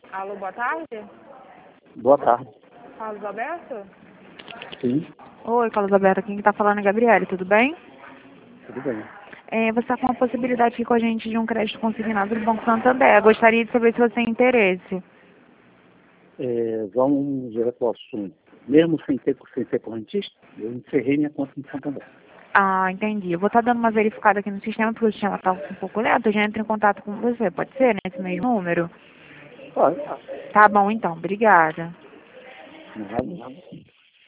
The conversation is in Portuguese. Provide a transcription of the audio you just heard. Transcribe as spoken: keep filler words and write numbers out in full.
Alô, boa tarde? Boa tarde. Carlos Alberto? Sim, Oi, Carlos Alberto, quem está falando é Gabriele, tudo bem? tudo bem. É, você está com uma possibilidade aqui com a gente de um crédito consignado do Banco Santander. Eu gostaria de saber se você tem interesse. É, vamos direto ao assunto. Mesmo sem ter, sem ser correntista, eu encerrei minha conta em Santander. Ah, entendi. Eu vou estar dando uma verificada aqui no sistema, porque o sistema está um pouco lento. Eu já entro em contato com você, pode ser, nesse mesmo número? Olha, Tá bom, então. Obrigada. nada, nada.